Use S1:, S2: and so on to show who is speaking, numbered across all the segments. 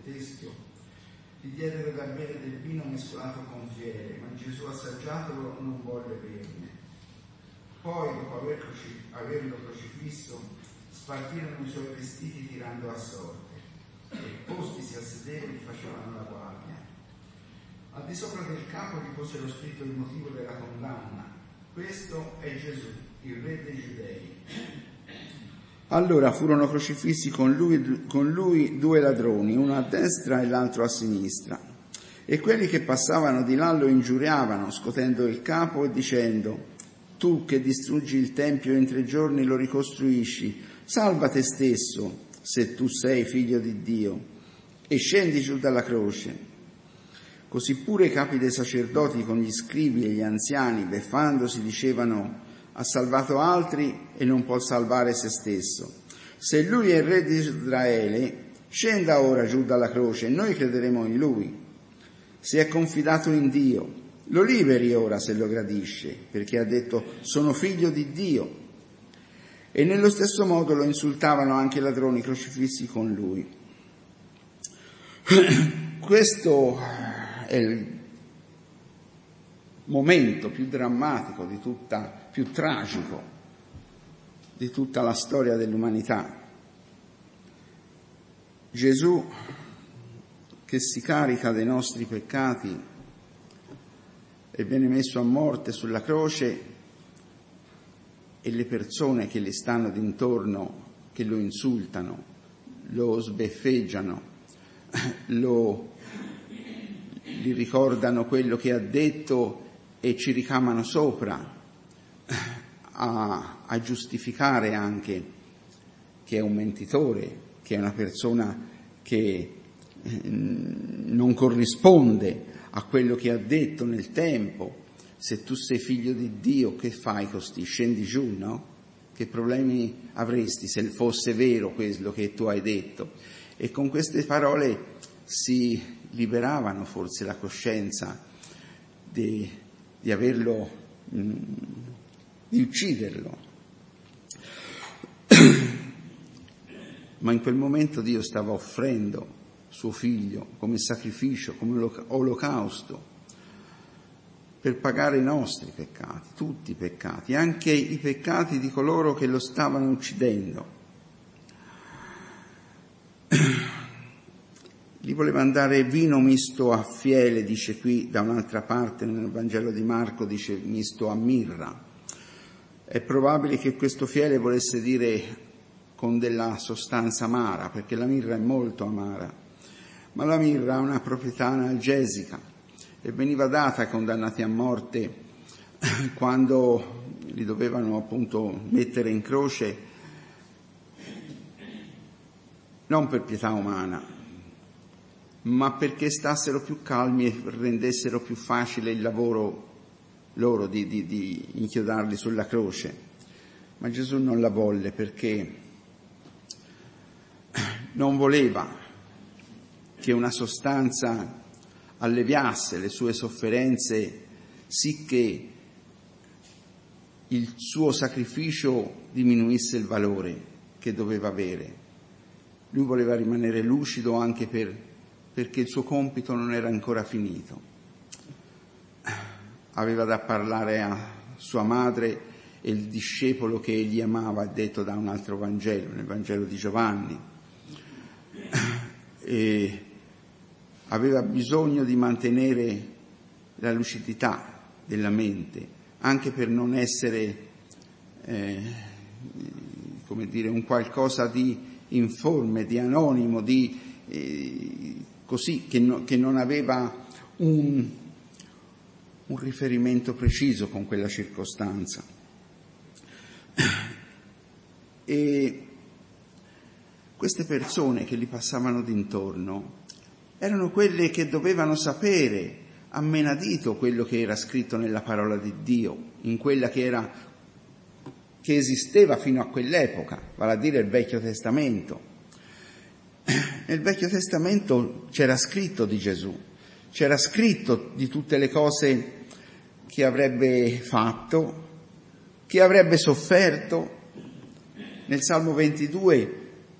S1: teschio, gli diedero da bere del vino mescolato con fiele, ma Gesù, assaggiatolo, non volle berne. Poi, dopo averlo crocifisso, spartirono i suoi vestiti tirando a sorte, e postisi a sedere gli facevano la guardia. Al di sopra del capo gli posero scritto il motivo della condanna: questo è Gesù, il re dei Giudei. Allora furono crocifissi con lui 2 ladroni, uno a destra e l'altro a sinistra. E quelli che passavano di là lo ingiuriavano, scotendo il capo e dicendo: tu che distruggi il tempio e in 3 giorni lo ricostruisci, salva te stesso, se tu sei figlio di Dio, e scendi giù dalla croce. Così pure i capi dei sacerdoti con gli scribi e gli anziani, beffandosi, dicevano: ha salvato altri e non può salvare se stesso. Se lui è il re di Israele, scenda ora giù dalla croce e noi crederemo in lui. Se è confidato in Dio, lo liberi ora se lo gradisce, perché ha detto: sono figlio di Dio. E nello stesso modo lo insultavano anche i ladroni crocifissi con lui. Questo è il momento più drammatico più tragico di tutta la storia dell'umanità. Gesù che si carica dei nostri peccati e viene messo a morte sulla croce, e le persone che le stanno d'intorno, che lo insultano, lo sbeffeggiano, gli ricordano quello che ha detto e ci ricamano sopra, a giustificare anche che è un mentitore, che è una persona che non corrisponde a quello che ha detto nel tempo. Se tu sei figlio di Dio, che fai così? Scendi giù, no? Che problemi avresti se fosse vero quello che tu hai detto? E con queste parole si liberavano forse la coscienza di averlo, di ucciderlo. Ma in quel momento Dio stava offrendo suo figlio come sacrificio, come olocausto, per pagare i nostri peccati, tutti i peccati, anche i peccati di coloro che lo stavano uccidendo. Gli voleva dare vino misto a fiele, dice qui da un'altra parte nel Vangelo di Marco, dice misto a mirra. È probabile che questo fiele volesse dire con della sostanza amara, perché la mirra è molto amara, ma la mirra ha una proprietà analgesica e veniva data ai condannati a morte quando li dovevano appunto mettere in croce, non per pietà umana, ma perché stassero più calmi e rendessero più facile il lavoro loro di inchiodarli sulla croce. Ma Gesù non la volle, perché non voleva che una sostanza alleviasse le sue sofferenze, sicché il suo sacrificio diminuisse il valore che doveva avere. Lui voleva rimanere lucido anche perché il suo compito non era ancora finito. Aveva da parlare a sua madre e il discepolo che egli amava, detto da un altro Vangelo, nel Vangelo di Giovanni. E aveva bisogno di mantenere la lucidità della mente, anche per non essere, come dire, un qualcosa di informe, di anonimo, così, che non aveva un riferimento preciso con quella circostanza. E queste persone che gli passavano d'intorno erano quelle che dovevano sapere a menadito quello che era scritto nella parola di Dio, in quella che esisteva fino a quell'epoca, vale a dire il Vecchio Testamento. Nel Vecchio Testamento c'era scritto di Gesù, c'era scritto di tutte le cose che avrebbe fatto, che avrebbe sofferto. Nel Salmo 22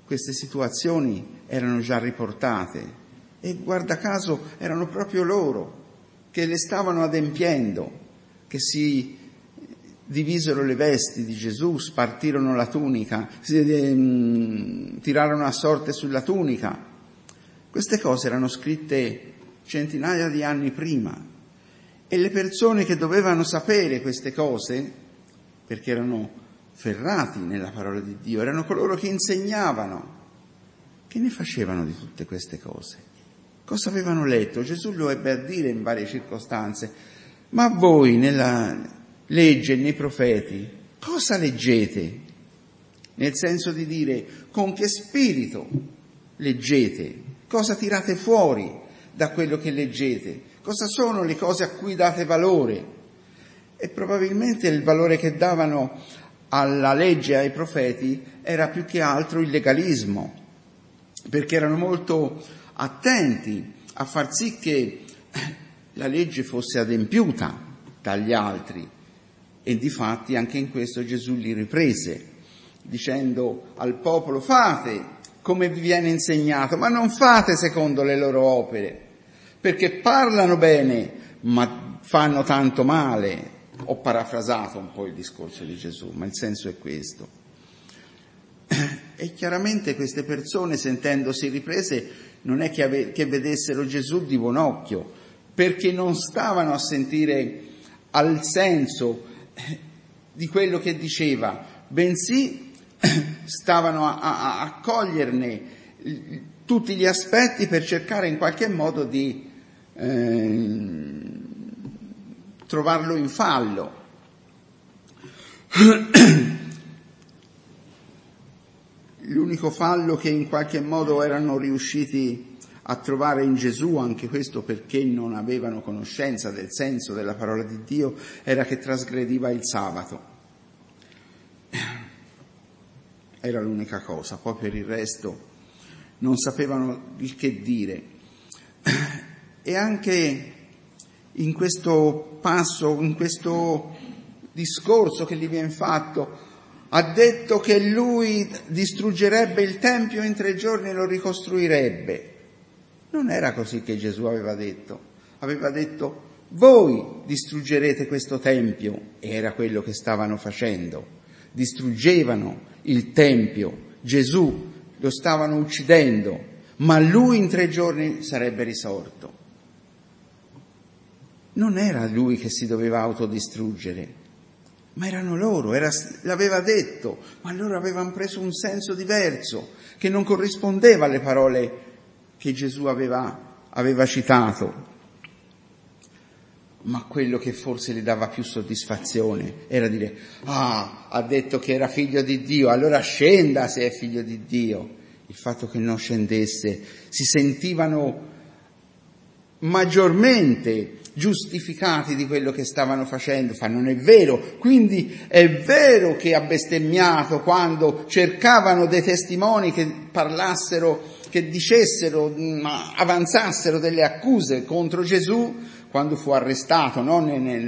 S1: queste situazioni erano già riportate e guarda caso erano proprio loro che le stavano adempiendo, che si divisero le vesti di Gesù, spartirono la tunica, tirarono a sorte sulla tunica. Queste cose erano scritte centinaia di anni prima e le persone che dovevano sapere queste cose, perché erano ferrati nella parola di Dio, erano coloro che insegnavano. Che ne facevano di tutte queste cose? Cosa avevano letto? Gesù lo ebbe a dire in varie circostanze: ma voi nella legge e nei profeti cosa leggete? Nel senso di dire, con che spirito leggete? Cosa tirate fuori da quello che leggete? Cosa sono le cose a cui date valore? E probabilmente il valore che davano alla legge e ai profeti era più che altro il legalismo, perché erano molto attenti a far sì che la legge fosse adempiuta dagli altri. E difatti anche in questo Gesù li riprese, dicendo al popolo: fate come vi viene insegnato, ma non fate secondo le loro opere, perché parlano bene, ma fanno tanto male. Ho parafrasato un po' il discorso di Gesù, ma il senso è questo. E chiaramente queste persone, sentendosi riprese, non è che vedessero Gesù di buon occhio, perché non stavano a sentire al senso di quello che diceva, bensì stavano a coglierne tutti gli aspetti per cercare in qualche modo di trovarlo in fallo. L'unico fallo che in qualche modo erano riusciti a trovare in Gesù, anche questo perché non avevano conoscenza del senso della parola di Dio, era che trasgrediva il sabato. Era l'unica cosa, poi per il resto non sapevano il che dire. E anche in questo passo, in questo discorso che gli viene fatto, ha detto che lui distruggerebbe il Tempio in 3 giorni e lo ricostruirebbe. Non era così che Gesù aveva detto. Aveva detto: voi distruggerete questo Tempio, e era quello che stavano facendo. Distruggevano il Tempio, Gesù lo stavano uccidendo, ma lui in 3 giorni sarebbe risorto. Non era lui che si doveva autodistruggere, ma erano loro, l'aveva detto, ma loro avevano preso un senso diverso, che non corrispondeva alle parole che Gesù aveva citato. Ma quello che forse gli dava più soddisfazione era dire: ha detto che era figlio di Dio, allora scenda se è figlio di Dio. Il fatto che non scendesse, si sentivano maggiormente giustificati di quello che stavano facendo. Non è vero, quindi è vero che ha bestemmiato quando cercavano dei testimoni che parlassero, che dicessero, avanzassero delle accuse contro Gesù, quando fu arrestato, no?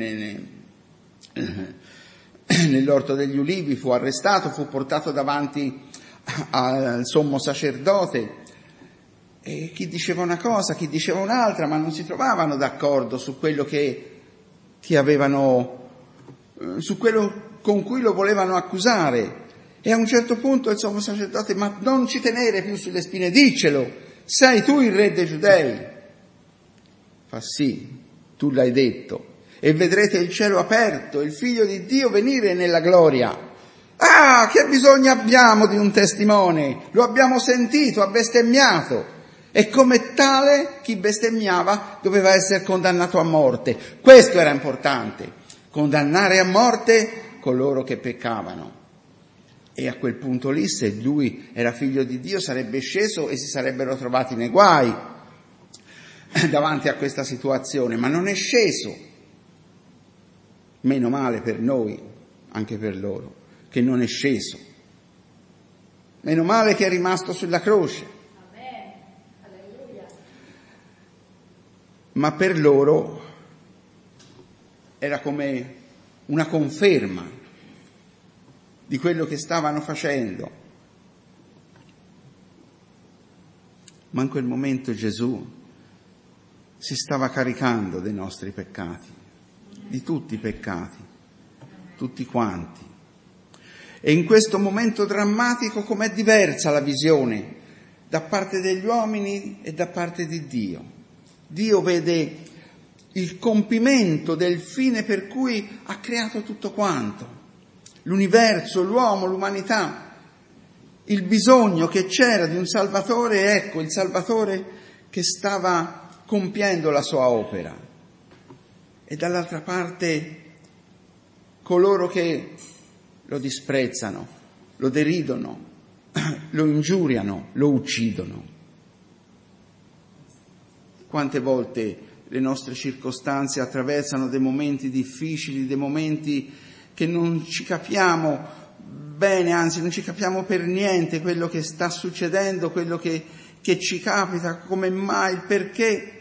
S1: Nell'Orto degli Ulivi fu arrestato, fu portato davanti al sommo sacerdote, e chi diceva una cosa, chi diceva un'altra, ma non si trovavano d'accordo su quello che avevano, su quello con cui lo volevano accusare. E a un certo punto il sommo sacerdote: ma non ci tenere più sulle spine, diccelo, sei tu il re dei Giudei? Fa: sì, tu l'hai detto, e vedrete il cielo aperto, il Figlio di Dio venire nella gloria. Che bisogno abbiamo di un testimone? Lo abbiamo sentito, ha bestemmiato. E come tale chi bestemmiava doveva essere condannato a morte. Questo era importante, condannare a morte coloro che peccavano. E a quel punto lì, se lui era figlio di Dio, sarebbe sceso e si sarebbero trovati nei guai davanti a questa situazione, ma non è sceso. Meno male per noi, anche per loro, che non è sceso. Meno male che è rimasto sulla croce. Ma per loro era come una conferma di quello che stavano facendo. Ma in quel momento Gesù si stava caricando dei nostri peccati, di tutti i peccati, tutti quanti. E in questo momento drammatico com'è diversa la visione da parte degli uomini e da parte di Dio. Dio vede il compimento del fine per cui ha creato tutto quanto, l'universo, l'uomo, l'umanità, il bisogno che c'era di un Salvatore, ecco il Salvatore che stava compiendo la sua opera. E dall'altra parte coloro che lo disprezzano, lo deridono, lo ingiuriano, lo uccidono. Quante volte le nostre circostanze attraversano dei momenti difficili, dei momenti che non ci capiamo bene, anzi non ci capiamo per niente quello che sta succedendo, quello che ci capita, come mai, il perché.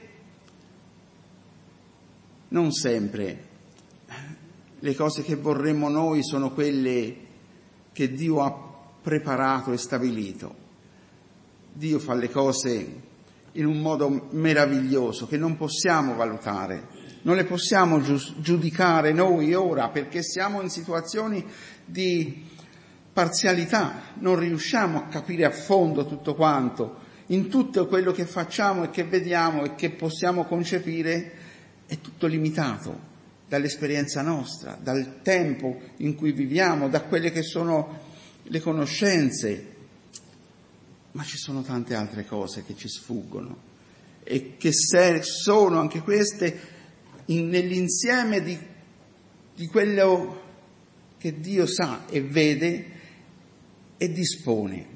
S1: Non sempre le cose che vorremmo noi sono quelle che Dio ha preparato e stabilito. Dio fa le cose in un modo meraviglioso che non possiamo valutare, non le possiamo giudicare noi ora perché siamo in situazioni di parzialità, non riusciamo a capire a fondo tutto quanto, in tutto quello che facciamo e che vediamo e che possiamo concepire è tutto limitato dall'esperienza nostra, dal tempo in cui viviamo, da quelle che sono le conoscenze, ma ci sono tante altre cose che ci sfuggono e che sono anche queste nell'insieme di quello che Dio sa e vede e dispone.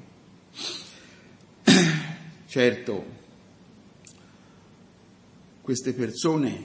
S1: Certo, queste persone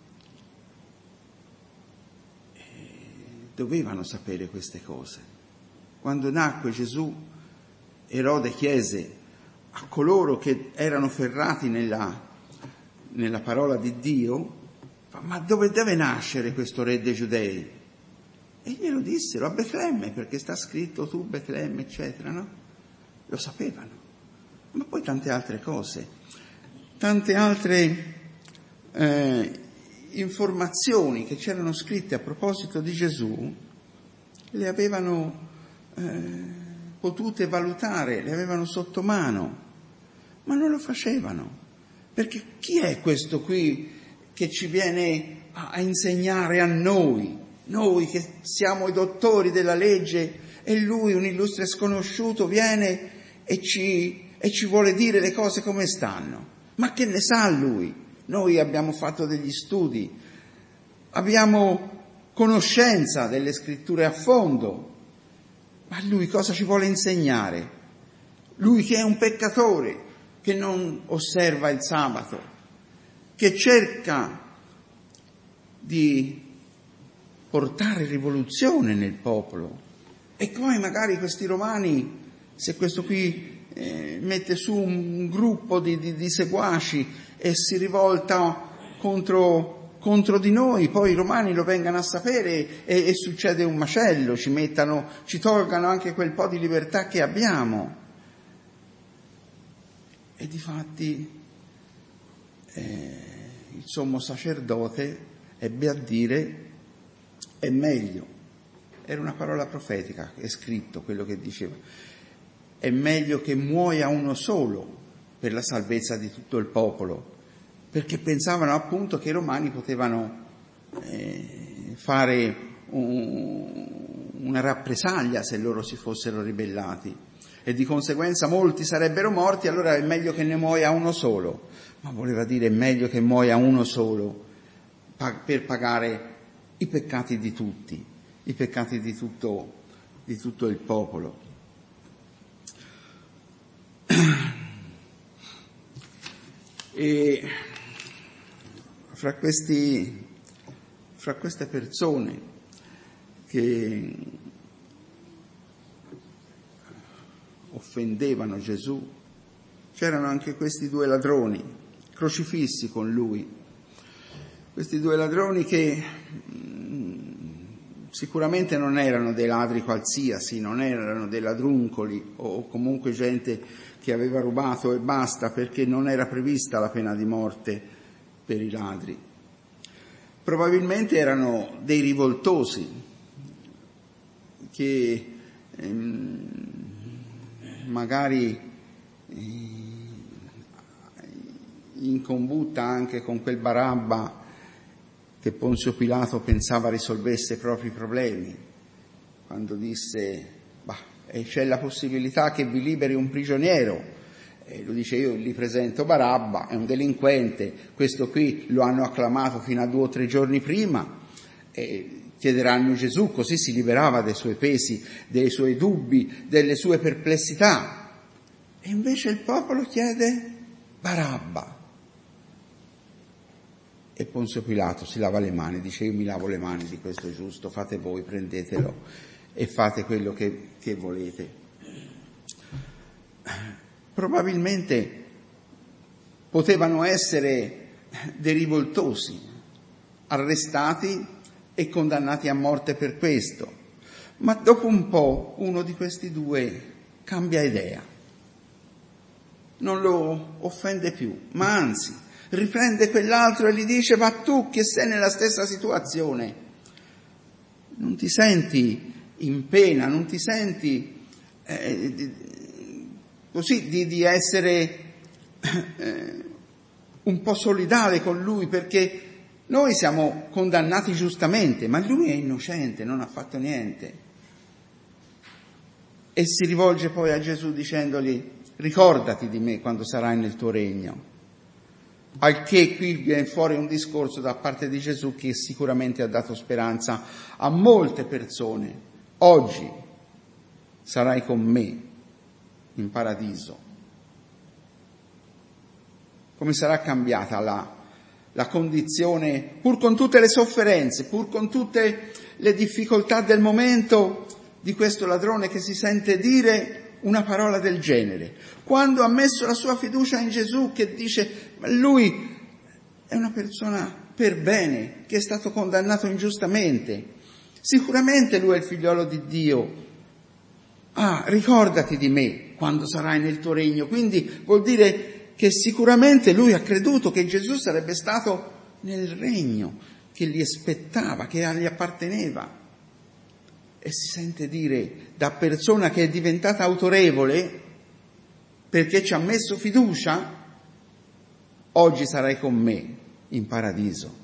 S1: dovevano sapere queste cose. Quando nacque Gesù, Erode chiese a coloro che erano ferrati nella parola di Dio: ma dove deve nascere questo re dei Giudei? E glielo dissero: a Betlemme, perché sta scritto tu Betlemme, eccetera, no? Lo sapevano. Ma poi tante altre cose, tante altre informazioni che c'erano scritte a proposito di Gesù, le avevano potute valutare, le avevano sotto mano, ma non lo facevano. Perché chi è questo qui che ci viene a insegnare a noi che siamo i dottori della legge, e lui, un illustre sconosciuto, viene e ci vuole dire le cose come stanno? Ma che ne sa lui? Noi abbiamo fatto degli studi, abbiamo conoscenza delle scritture a fondo, ma lui cosa ci vuole insegnare? Lui che è un peccatore, che non osserva il sabato, che cerca di portare rivoluzione nel popolo. E poi magari questi romani, se questo qui mette su un gruppo di seguaci e si rivolta contro di noi, poi i romani lo vengano a sapere e succede un macello, ci tolgano anche quel po' di libertà che abbiamo. E difatti il sommo sacerdote ebbe a dire: è meglio, era una parola profetica, è scritto quello che diceva, è meglio che muoia uno solo per la salvezza di tutto il popolo, perché pensavano appunto che i romani potevano fare una rappresaglia se loro si fossero ribellati, e di conseguenza molti sarebbero morti, allora è meglio che ne muoia uno solo. Ma voleva dire: è meglio che muoia uno solo per pagare i peccati di tutti, i peccati di tutto il popolo. E fra queste persone che offendevano Gesù c'erano anche questi due ladroni crocifissi con lui, questi due ladroni che sicuramente non erano dei ladri qualsiasi, non erano dei ladruncoli o comunque gente che aveva rubato e basta, perché non era prevista la pena di morte per i ladri. Probabilmente erano dei rivoltosi che magari in combutta anche con quel Barabba che Ponzio Pilato pensava risolvesse i propri problemi, quando disse: c'è la possibilità che vi liberi un prigioniero, e lui dice: io gli presento Barabba, è un delinquente, questo qui lo hanno acclamato fino a 2 o 3 giorni prima, e chiederanno Gesù, così si liberava dei suoi pesi, dei suoi dubbi, delle sue perplessità. E invece il popolo chiede Barabba. E Ponzio Pilato si lava le mani, dice: io mi lavo le mani di questo giusto, fate voi, prendetelo e fate quello che volete. Probabilmente potevano essere dei rivoltosi, arrestati e condannati a morte per questo, ma dopo un po' uno di questi due cambia idea, non lo offende più, ma anzi riprende quell'altro e gli dice: ma tu che sei nella stessa situazione, non ti senti in pena, non ti senti così di essere un po' solidale con lui, perché noi siamo condannati giustamente, ma lui è innocente, non ha fatto niente. E si rivolge poi a Gesù dicendogli: ricordati di me quando sarai nel tuo regno. Al che qui viene fuori un discorso da parte di Gesù che sicuramente ha dato speranza a molte persone. Oggi sarai con me in paradiso. Come sarà cambiata la condizione, pur con tutte le sofferenze, pur con tutte le difficoltà del momento, di questo ladrone che si sente dire una parola del genere, quando ha messo la sua fiducia in Gesù, che dice: ma lui è una persona per bene, che è stato condannato ingiustamente, sicuramente lui è il figliolo di Dio. Ricordati di me quando sarai nel tuo regno. Quindi vuol dire che sicuramente lui ha creduto che Gesù sarebbe stato nel regno che gli spettava, che gli apparteneva. E si sente dire da persona che è diventata autorevole perché ci ha messo fiducia: oggi sarai con me in paradiso.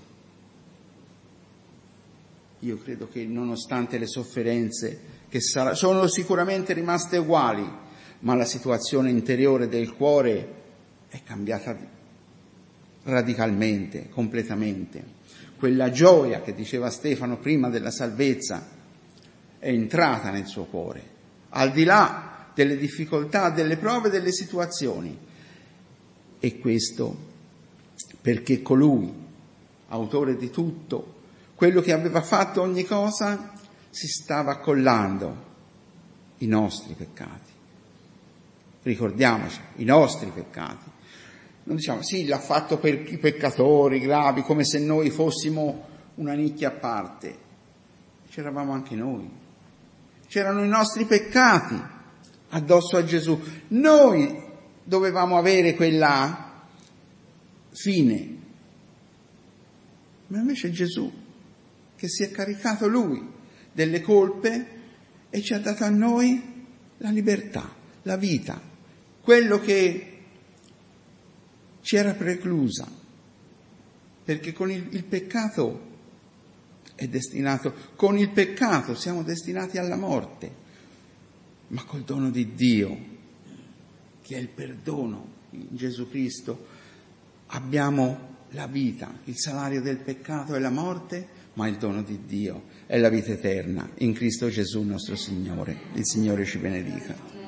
S1: Io credo che nonostante le sofferenze che sono sicuramente rimaste uguali, ma la situazione interiore del cuore è cambiata radicalmente, completamente. Quella gioia che diceva Stefano prima della salvezza è entrata nel suo cuore, al di là delle difficoltà, delle prove, delle situazioni. E questo perché colui, autore di tutto, quello che aveva fatto ogni cosa, si stava accollando i nostri peccati. Ricordiamoci, i nostri peccati. Non diciamo: sì, l'ha fatto per i peccatori gravi, come se noi fossimo una nicchia a parte. C'eravamo anche noi. C'erano i nostri peccati addosso a Gesù. Noi dovevamo avere quella fine. Ma invece Gesù, che si è caricato lui delle colpe e ci ha dato a noi la libertà, la vita, quello che ci era preclusa, perché con il peccato è destinato, con il peccato siamo destinati alla morte, ma col dono di Dio, che è il perdono in Gesù Cristo, abbiamo la vita. Il salario del peccato è la morte, ma il dono di Dio è la vita eterna in Cristo Gesù nostro Signore. Il Signore ci benedica.